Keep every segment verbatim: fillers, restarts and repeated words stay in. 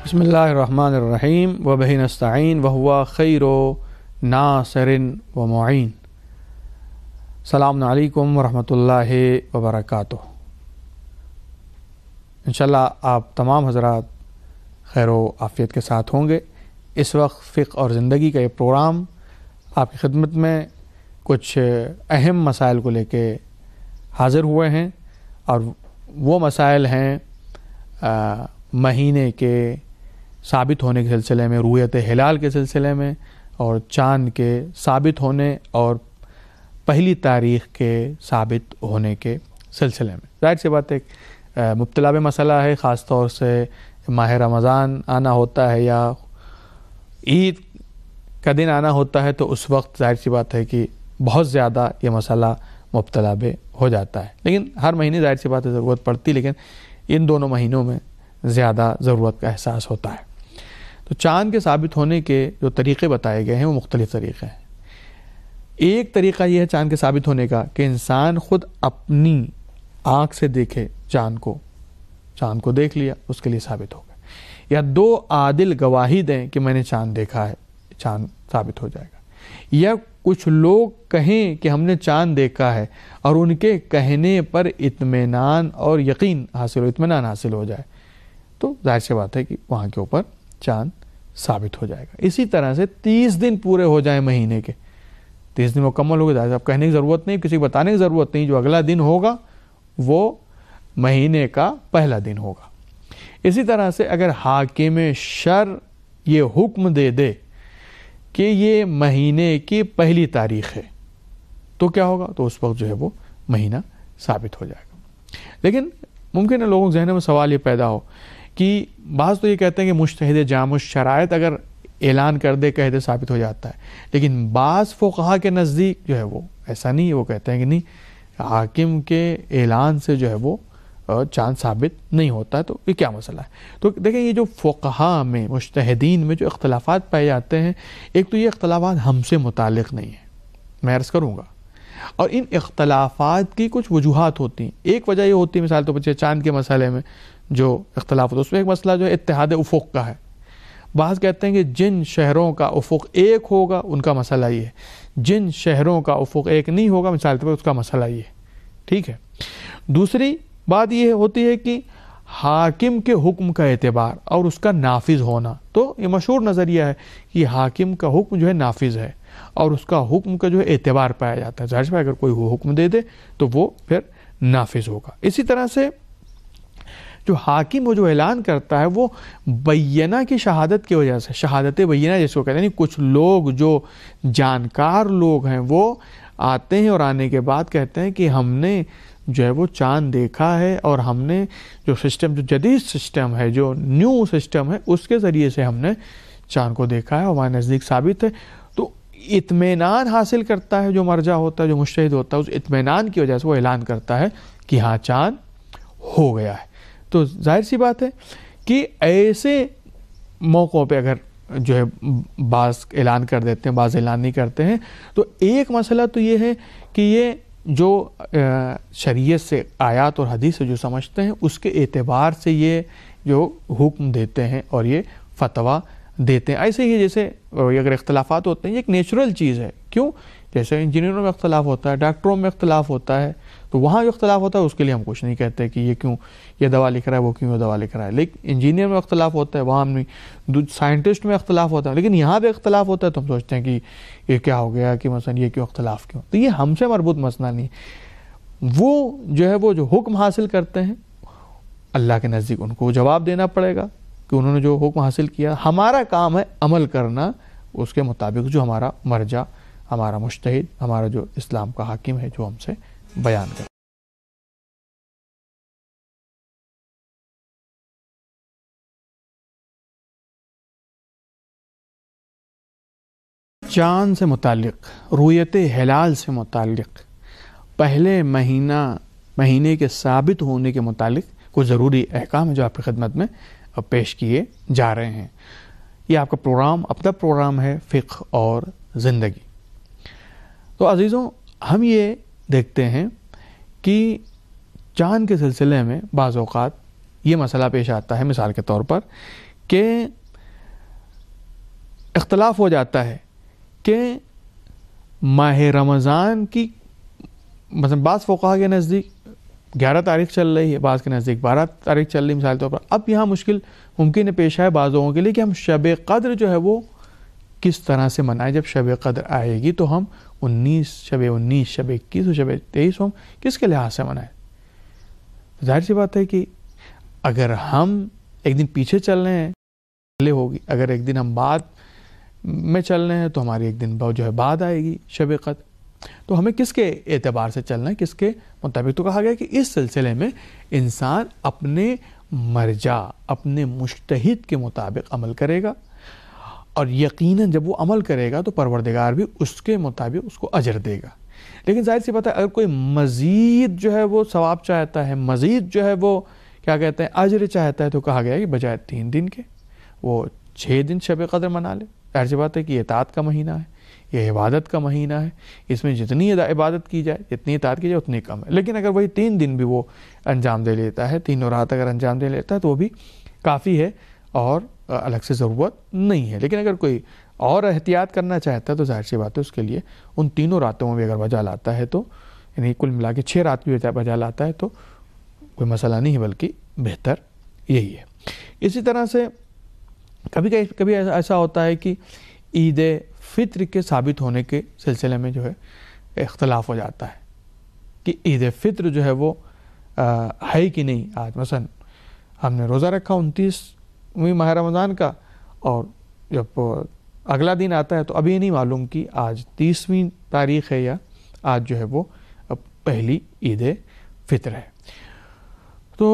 بسم اللہ الرحمن الرحیم وبہ نستعین وہو خیر ناصر و معین۔ السلام علیکم ورحمۃ اللہ وبرکاتہ۔ انشاءاللہ آپ تمام حضرات خیر و عافیت کے ساتھ ہوں گے۔ اس وقت فقہ اور زندگی کا یہ پروگرام آپ کی خدمت میں کچھ اہم مسائل کو لے کے حاضر ہوئے ہیں، اور وہ مسائل ہیں مہینے کے ثابت ہونے کے سلسلے میں، رویت ہلال کے سلسلے میں، اور چاند کے ثابت ہونے اور پہلی تاریخ کے ثابت ہونے کے سلسلے میں۔ ظاہر سی بات ایک مبتلا بے مسئلہ ہے، خاص طور سے ماہ رمضان آنا ہوتا ہے یا عید کا دن آنا ہوتا ہے، تو اس وقت ظاہر سی بات ہے کہ بہت زیادہ یہ مسئلہ مبتلا بے ہو جاتا ہے۔ لیکن ہر مہینے ظاہر سی بات ہے ضرورت پڑتی، لیکن ان دونوں مہینوں میں زیادہ ضرورت کا احساس ہوتا ہے۔ تو چاند کے ثابت ہونے کے جو طریقے بتائے گئے ہیں وہ مختلف طریقے ہیں۔ ایک طریقہ یہ ہے چاند کے ثابت ہونے کا کہ انسان خود اپنی آنکھ سے دیکھے چاند کو، چاند کو دیکھ لیا، اس کے لیے ثابت ہو گیا، یا دو عادل گواہی دیں کہ میں نے چاند دیکھا ہے، چاند ثابت ہو جائے گا، یا کچھ لوگ کہیں کہ ہم نے چاند دیکھا ہے اور ان کے کہنے پر اطمینان اور یقین حاصل ہو، اطمینان حاصل ہو جائے، تو ظاہر سی بات ہے کہ وہاں کے اوپر چاند ثابت ہو جائے گا۔ اسی طرح سے تیس دن پورے ہو جائیں مہینے کے، تیس دن مکمل ہو گئے، اب کہنے کی ضرورت نہیں، کسی کو بتانے کی ضرورت نہیں، جو اگلا دن ہوگا وہ مہینے کا پہلا دن ہوگا۔ اسی طرح سے اگر حاکم شر یہ حکم دے دے کہ یہ مہینے کی پہلی تاریخ ہے، تو کیا ہوگا؟ تو اس وقت جو ہے وہ مہینہ ثابت ہو جائے گا۔ لیکن ممکن ہے لوگوں کے ذہن میں سوال یہ پیدا ہو کہ بعض تو یہ کہتے ہیں کہ مجتہد جامع الشرائط اگر اعلان کر دے کہہ دے ثابت ہو جاتا ہے، لیکن بعض فقہا کے نزدیک جو ہے وہ ایسا نہیں ہے، وہ کہتے ہیں کہ نہیں، حاکم کے اعلان سے جو ہے وہ چاند ثابت نہیں ہوتا ہے۔ تو یہ کیا مسئلہ ہے؟ تو دیکھیں، یہ جو فقہا میں مجتہدین میں جو اختلافات پائے جاتے ہیں، ایک تو یہ اختلافات ہم سے متعلق نہیں ہیں، میں عرض کروں گا، اور ان اختلافات کی کچھ وجوہات ہوتی ہیں۔ ایک وجہ یہ ہوتی ہے، مثال طور پر چاند کے مسئلے میں جو اختلاف ہوتا ہے، اس میں ایک مسئلہ جو ہے اتحاد افق کا ہے۔ بعض کہتے ہیں کہ جن شہروں کا افق ایک ہوگا ان کا مسئلہ یہ ہے، جن شہروں کا افق ایک نہیں ہوگا مثال طور پر اس کا مسئلہ یہ ہے، ٹھیک ہے۔ دوسری بات یہ ہوتی ہے کہ حاکم کے حکم کا اعتبار اور اس کا نافذ ہونا۔ تو یہ مشہور نظریہ ہے کہ حاکم کا حکم جو ہے نافذ ہے، اور اس کا حکم کا جو ہے اعتبار پایا جاتا ہے۔ ظاہر ہے اگر کوئی حکم دے دے تو وہ پھر نافذ ہوگا۔ اسی طرح سے جو حاکم وہ جو اعلان کرتا ہے وہ بینہ کی شہادت کی وجہ سے، شہادت بینہ جس کو کہتے ہیں، یعنی کچھ لوگ جو جانکار لوگ ہیں وہ آتے ہیں اور آنے کے بعد کہتے ہیں کہ ہم نے جو ہے وہ چاند دیکھا ہے، اور ہم نے جو سسٹم، جو جدید سسٹم ہے، جو نیو سسٹم ہے، اس کے ذریعے سے ہم نے چاند کو دیکھا ہے، ہمارے نزدیک ثابت ہے۔ تو اطمینان حاصل کرتا ہے جو مرجع ہوتا ہے، جو مجتہد ہوتا ہے، اس اطمینان کی وجہ سے وہ اعلان کرتا ہے کہ ہاں چاند ہو گیا ہے۔ تو ظاہر سی بات ہے کہ ایسے موقعوں پہ اگر جو ہے بعض اعلان کر دیتے ہیں، بعض اعلان نہیں کرتے ہیں، تو ایک مسئلہ تو یہ ہے کہ یہ جو شریعت سے، آیات اور حدیث سے جو سمجھتے ہیں اس کے اعتبار سے یہ جو حکم دیتے ہیں اور یہ فتویٰ دیتے ہیں۔ ایسے ہی جیسے اگر اختلافات ہوتے ہیں، یہ ایک نیچرل چیز ہے۔ کیوں؟ جیسے انجینئروں میں اختلاف ہوتا ہے، ڈاکٹروں میں اختلاف ہوتا ہے، تو وہاں جو اختلاف ہوتا ہے اس کے لیے ہم کچھ نہیں کہتے کہ یہ کیوں یہ دوا لکھ رہا ہے، وہ کیوں یہ دوا لکھ رہا ہے۔ لیکن انجینئر میں اختلاف ہوتا ہے، وہاں ہم نہیں، سائنٹسٹ میں اختلاف ہوتا ہے، لیکن یہاں پہ اختلاف ہوتا ہے تو ہم سوچتے ہیں کہ یہ کیا ہو گیا، کہ مثلا یہ کیوں اختلاف کیوں۔ تو یہ ہم سے مربوط مسئلہ نہیں ہے۔ وہ جو ہے وہ جو حکم حاصل کرتے ہیں اللہ کے نزدیک ان کو جواب دینا پڑے گا کہ انہوں نے جو حکم حاصل کیا، ہمارا کام ہے عمل کرنا اس کے مطابق جو ہمارا مرجع، ہمارا مجتہد، ہمارا جو اسلام کا حاکم ہے جو ہم سے بیان کرے۔ چاند سے متعلق، رویت ہلال سے متعلق، پہلے مہینہ مہینے کے ثابت ہونے کے متعلق کچھ ضروری احکام جو آپ کی خدمت میں پیش کیے جا رہے ہیں۔ یہ آپ کا پروگرام، اپنا پروگرام ہے فقہ اور زندگی۔ تو عزیزوں، ہم یہ دیکھتے ہیں کہ چاند کے سلسلے میں بعض اوقات یہ مسئلہ پیش آتا ہے، مثال کے طور پر کہ اختلاف ہو جاتا ہے کہ ماہ رمضان کی مثلا بعض فقہا کے نزدیک گیارہ تاریخ چل رہی ہے، بعض کے نزدیک بارہ تاریخ چل رہی ہے مثال طور پر. اب یہاں مشکل ممکن ہے پیش آئے بعض لوگوں کے لیے کہ ہم شب قدر جو ہے وہ کس طرح سے منائیں. جب شب قدر آئے گی تو ہم انیس شب انیس شب اکیس اور شب تیئیس ہم کس کے لحاظ سے منائیں؟ ظاہر سی بات ہے کہ اگر ہم ایک دن پیچھے چل رہے ہیں پہلے ہوگی، اگر ایک دن ہم بعد میں چل رہے ہیں تو ہماری ایک دن جو ہے بعد آئے گی شب قدر. تو ہمیں کس کے اعتبار سے چلنا ہے، کس کے مطابق؟ تو کہا گیا کہ اس سلسلے میں انسان اپنے مرجع اپنے مجتہد کے مطابق عمل کرے گا، اور یقیناً جب وہ عمل کرے گا تو پروردگار بھی اس کے مطابق اس کو اجر دے گا. لیکن ظاہر سی بات ہے اگر کوئی مزید جو ہے وہ ثواب چاہتا ہے، مزید جو ہے وہ کیا کہتے ہیں اجر چاہتا ہے، تو کہا گیا کہ بجائے تین دن کے وہ چھ دن شب قدر منا لے. ظاہر سی بات ہے کہ یہ اطاعت کا مہینہ ہے، یہ عبادت کا مہینہ ہے، اس میں جتنی عبادت کی جائے جتنی اطاعت کی جائے اتنی کم ہے. لیکن اگر وہی تین دن بھی وہ انجام دے لیتا ہے، تینوں رات اگر انجام دے لیتا ہے تو وہ بھی کافی ہے اور الگ سے ضرورت نہیں ہے. لیکن اگر کوئی اور احتیاط کرنا چاہتا ہے تو ظاہر سی بات ہے اس کے لیے ان تینوں راتوں میں بھی اگر بجا لاتا ہے تو یعنی کل ملا کے چھ رات بھی بجا لاتا ہے تو کوئی مسئلہ نہیں ہے، بلکہ بہتر یہی ہے. اسی طرح سے کبھی کبھی ایسا ہوتا ہے کہ عید فطر کے ثابت ہونے کے سلسلے میں جو ہے اختلاف ہو جاتا ہے کہ عید فطر جو ہے وہ ہے کہ نہیں. آج مثلا ہم نے روزہ رکھا انتیسویں ماہ رمضان کا، اور جب اگلا دن آتا ہے تو ابھی نہیں معلوم کہ آج تیسویں تاریخ ہے یا آج جو ہے وہ پہلی عید فطر ہے. تو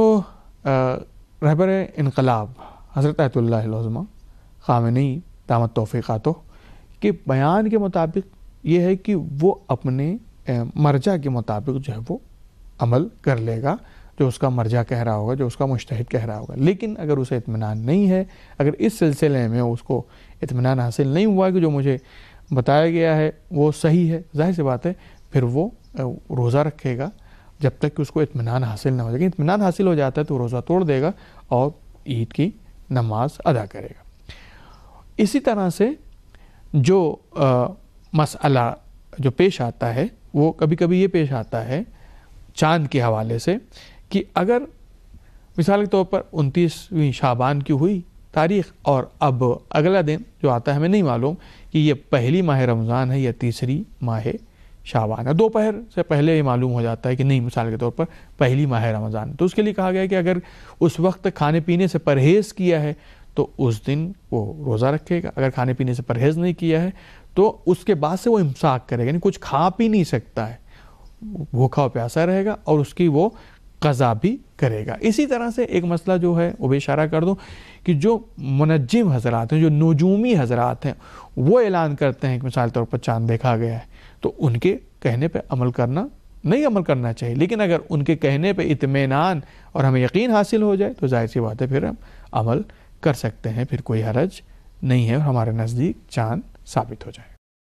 رہبر انقلاب حضرت آیت اللہ العظمہ خامنئی دامت توفیقاتہ کے بیان کے مطابق یہ ہے کہ وہ اپنے مرجع کے مطابق جو ہے وہ عمل کر لے گا، جو اس کا مرجع کہہ رہا ہوگا، جو اس کا مجتہد کہہ رہا ہوگا. لیکن اگر اسے اطمینان نہیں ہے، اگر اس سلسلے میں اس کو اطمینان حاصل نہیں ہوا کہ جو مجھے بتایا گیا ہے وہ صحیح ہے، ظاہر سی بات ہے پھر وہ روزہ رکھے گا جب تک کہ اس کو اطمینان حاصل نہ ہو جائے. اطمینان حاصل ہو جاتا ہے تو روزہ توڑ دے گا اور عید کی نماز ادا کرے گا. اسی طرح سے جو مسئلہ جو پیش آتا ہے وہ کبھی کبھی یہ پیش آتا ہے چاند کے حوالے سے کہ اگر مثال کے طور پر انتیسویں شعبان کی ہوئی تاریخ اور اب اگلا دن جو آتا ہے ہمیں نہیں معلوم کہ یہ پہلی ماہ رمضان ہے یا تیسری ماہ شعبان ہے. دوپہر سے پہلے یہ معلوم ہو جاتا ہے کہ نہیں مثال کے طور پر پہلی ماہ رمضان، تو اس کے لیے کہا گیا ہے کہ اگر اس وقت کھانے پینے سے پرہیز کیا ہے تو اس دن وہ روزہ رکھے گا. اگر کھانے پینے سے پرہیز نہیں کیا ہے تو اس کے بعد سے وہ امساک کرے گا، یعنی کچھ کھا پی نہیں سکتا ہے، بھوکا اور پیاسا رہے گا اور اس کی وہ قضا بھی کرے گا. اسی طرح سے ایک مسئلہ جو ہے وہ بھی اشارہ کر دوں کہ جو منجم حضرات ہیں، جو نجومی حضرات ہیں، وہ اعلان کرتے ہیں کہ مثال طور پر چاند دیکھا گیا ہے، تو ان کے کہنے پہ عمل کرنا نہیں عمل کرنا چاہیے. لیکن اگر ان کے کہنے پہ اطمینان اور ہمیں یقین حاصل ہو جائے تو ظاہر سی بات ہے پھر ہم عمل کر سکتے ہیں، پھر کوئی حرج نہیں ہے اور ہمارے نزدیک چاند ثابت ہو جائے.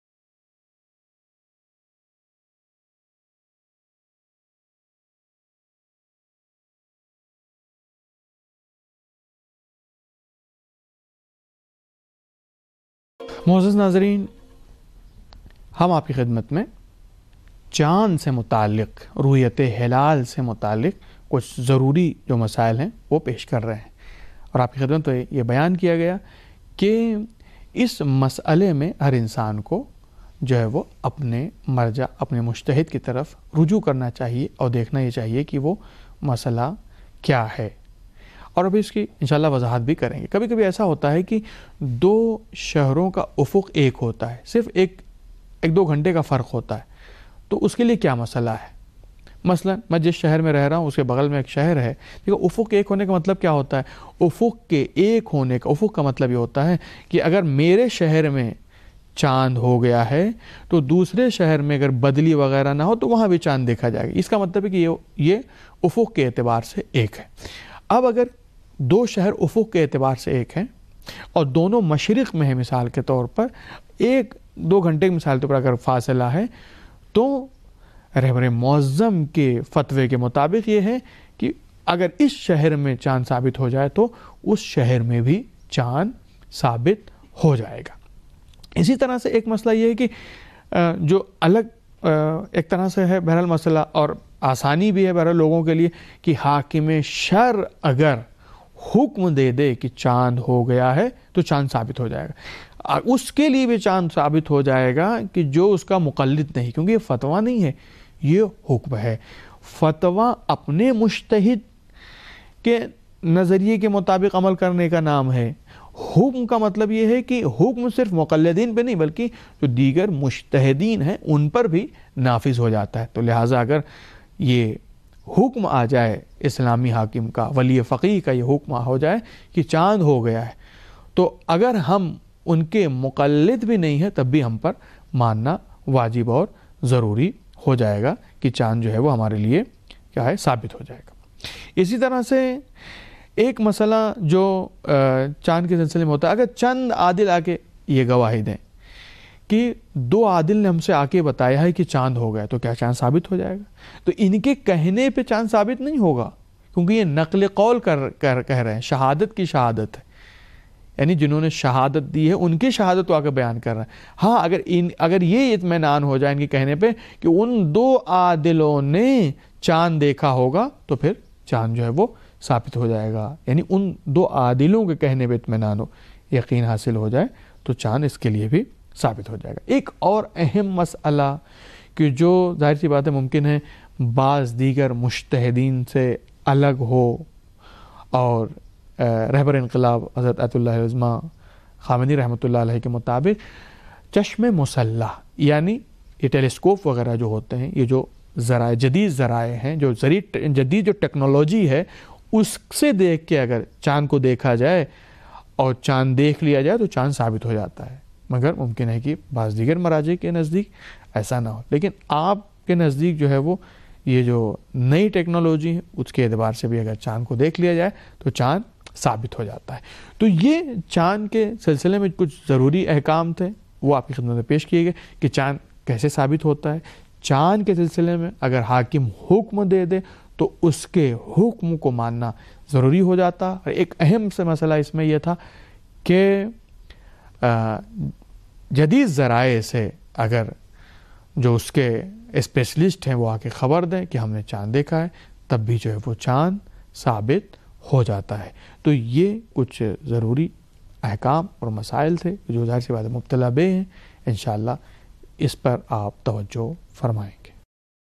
معزز ناظرین، ہم آپ کی خدمت میں چاند سے متعلق، رؤیت ہلال سے متعلق کچھ ضروری جو مسائل ہیں وہ پیش کر رہے ہیں، اور آپ کی خدمت میں یہ بیان کیا گیا کہ اس مسئلے میں ہر انسان کو جو ہے وہ اپنے مرجع اپنے مجتہد کی طرف رجوع کرنا چاہیے اور دیکھنا یہ چاہیے کہ وہ مسئلہ کیا ہے، اور ابھی اس کی انشاءاللہ وضاحت بھی کریں گے. کبھی کبھی ایسا ہوتا ہے کہ دو شہروں کا افق ایک ہوتا ہے، صرف ایک ایک دو گھنٹے کا فرق ہوتا ہے، تو اس کے لیے کیا مسئلہ ہے؟ مثلا میں جس شہر میں رہ رہا ہوں اس کے بغل میں ایک شہر ہے، دیکھو افق ایک ہونے کا مطلب کیا ہوتا ہے؟ افق کے ایک ہونے کا افق کا مطلب یہ ہوتا ہے کہ اگر میرے شہر میں چاند ہو گیا ہے تو دوسرے شہر میں اگر بدلی وغیرہ نہ ہو تو وہاں بھی چاند دیکھا جائے گا. اس کا مطلب ہے کہ یہ یہ افق کے اعتبار سے ایک ہے. اب اگر دو شہر افق کے اعتبار سے ایک ہیں اور دونوں مشرق میں ہیں مثال کے طور پر، ایک دو گھنٹے کی مثال کے طور پر اگر فاصلہ ہے، تو رہبر معظم کے فتوے کے مطابق یہ ہے کہ اگر اس شہر میں چاند ثابت ہو جائے تو اس شہر میں بھی چاند ثابت ہو جائے گا۔ اسی طرح سے ایک مسئلہ یہ ہے کہ جو الگ ایک طرح سے ہے بہرحال مسئلہ، اور آسانی بھی ہے بہرحال لوگوں کے لیے، کہ حاکم شر اگر حکم دے دے کہ چاند ہو گیا ہے تو چاند ثابت ہو جائے گا، اس کے لیے بھی چاند ثابت ہو جائے گا کہ جو اس کا مقلد نہیں، کیونکہ یہ فتویٰ نہیں ہے، یہ حکم ہے۔ فتویٰ اپنے مجتہد کے نظریے کے مطابق عمل کرنے کا نام ہے، حکم کا مطلب یہ ہے کہ حکم صرف مقلدین پہ نہیں بلکہ جو دیگر مجتہدین ہیں ان پر بھی نافذ ہو جاتا ہے۔ تو لہٰذا اگر یہ حکم آ جائے اسلامی حاکم کا، ولی فقیہ کا یہ حکم ہو جائے کہ چاند ہو گیا ہے، تو اگر ہم ان کے مقلد بھی نہیں ہیں تب بھی ہم پر ماننا واجب اور ضروری ہو جائے گا کہ چاند جو ہے وہ ہمارے لیے کیا ہے، ثابت ہو جائے گا۔ اسی طرح سے ایک مسئلہ جو چاند کے سلسلے میں ہوتا ہے، اگر چند عادل آ کے یہ گواہی دیں کہ دو عادل نے ہم سے آ کے بتایا ہے کہ چاند ہو گیا، تو کیا چاند ثابت ہو جائے گا؟ تو ان کے کہنے پہ چاند ثابت نہیں ہوگا، کیونکہ یہ نقل قول کر کر کہہ رہے ہیں، شہادت کی شہادت ہے، یعنی جنہوں نے شہادت دی ہے ان کی شہادت کو آ کے بیان کر رہے ہیں۔ ہاں اگر ان اگر یہ اطمینان ہو جائے ان کے کہنے پہ کہ ان دو عادلوں نے چاند دیکھا ہوگا تو پھر چاند جو ہے وہ ثابت ہو جائے گا، یعنی ان دو عادلوں کے کہنے پہ اطمینان ہو، یقین حاصل ہو جائے تو چاند اس کے لیے بھی ثابت ہو جائے گا۔ ایک اور اہم مسئلہ کہ جو ظاہر سی بات ہے ممکن ہے بعض دیگر مجتہدین سے الگ ہو، اور رہبر انقلاب حضرت آیت اللہ عظمیٰ خامنی رحمۃ اللہ علیہ کے مطابق چشم مسلح، یعنی یہ ٹیلیسکوپ وغیرہ جو ہوتے ہیں، یہ جو ذرائع جدید ذرائع ہیں، جو ذریعہ جدید جو ٹیکنالوجی ہے، اس سے دیکھ کے اگر چاند کو دیکھا جائے اور چاند دیکھ لیا جائے تو چاند ثابت ہو جاتا ہے، مگر ممکن ہے کہ بعض دیگر مراجع کے نزدیک ایسا نہ ہو۔ لیکن آپ کے نزدیک جو ہے وہ یہ جو نئی ٹیکنالوجی ہے اس کے اعتبار سے بھی اگر چاند کو دیکھ لیا جائے تو چاند ثابت ہو جاتا ہے۔ تو یہ چاند کے سلسلے میں کچھ ضروری احکام تھے، وہ آپ کی خدمت میں پیش کیے گئے کہ چاند کیسے ثابت ہوتا ہے۔ چاند کے سلسلے میں اگر حاکم حکم دے دے تو اس کے حکم کو ماننا ضروری ہو جاتا۔ اور ایک اہم سے مسئلہ اس میں یہ تھا کہ جدید ذرائع سے اگر جو اس کے اسپیشلسٹ ہیں وہ آ کے خبر دیں کہ ہم نے چاند دیکھا ہے، تب بھی جو ہے وہ چاند ثابت ہو جاتا ہے۔ تو یہ کچھ ضروری احکام اور مسائل تھے جو ظاہر سی بات ہے مبتلا بے ہیں، انشاءاللہ اس پر آپ توجہ فرمائیں گے۔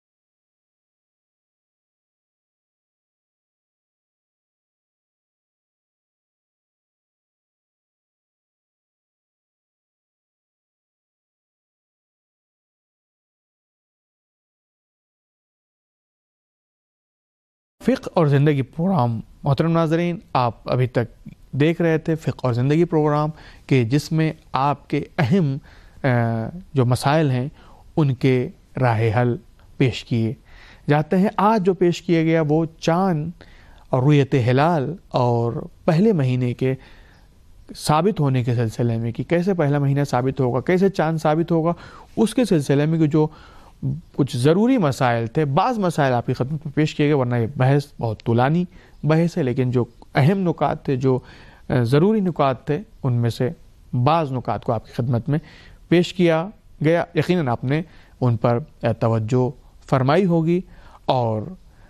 فقہ اور زندگی پروگرام، محترم ناظرین، آپ ابھی تک دیکھ رہے تھے فقہ اور زندگی پروگرام کہ جس میں آپ کے اہم جو مسائل ہیں ان کے راہ حل پیش کیے جاتے ہیں۔ آج جو پیش کیا گیا وہ چاند اور رؤیت ہلال اور پہلے مہینے کے ثابت ہونے کے سلسلے میں کہ کیسے پہلا مہینہ ثابت ہوگا، کیسے چاند ثابت ہوگا، اس کے سلسلے میں جو کچھ ضروری مسائل تھے، بعض مسائل آپ کی خدمت میں پیش کیے گئے، ورنہ یہ بحث بہت طولانی بحث ہے، لیکن جو اہم نکات تھے، جو ضروری نکات تھے، ان میں سے بعض نکات کو آپ کی خدمت میں پیش کیا گیا۔ یقیناً آپ نے ان پر توجہ فرمائی ہوگی اور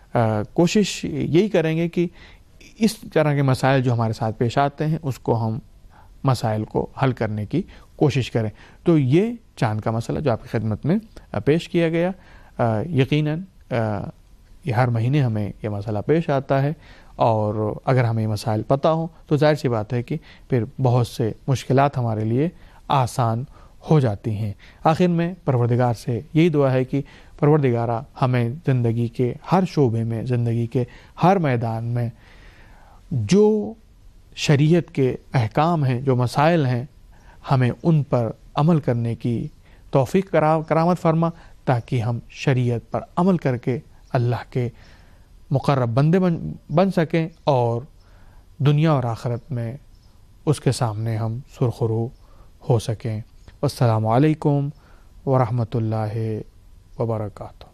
کوشش یہی کریں گے کہ اس طرح کے مسائل جو ہمارے ساتھ پیش آتے ہیں اس کو ہم مسائل کو حل کرنے کی کوشش کریں۔ تو یہ چاند کا مسئلہ جو آپ کی خدمت میں پیش کیا گیا، یقیناً یہ ہر مہینے ہمیں یہ مسئلہ پیش آتا ہے، اور اگر ہمیں یہ مسائل پتہ ہوں تو ظاہر سی بات ہے کہ پھر بہت سے مشکلات ہمارے لیے آسان ہو جاتی ہیں۔ آخر میں پروردگار سے یہی دعا ہے کہ پروردگارہ ہمیں زندگی کے ہر شعبے میں، زندگی کے ہر میدان میں جو شریعت کے احکام ہیں، جو مسائل ہیں، ہمیں ان پر عمل کرنے کی توفیق کرامت فرما، تاکہ ہم شریعت پر عمل کر کے اللہ کے مقرب بندے بن بن سکیں اور دنیا اور آخرت میں اس کے سامنے ہم سرخرو ہو سکیں۔ والسلام علیکم ورحمۃ اللہ وبرکاتہ۔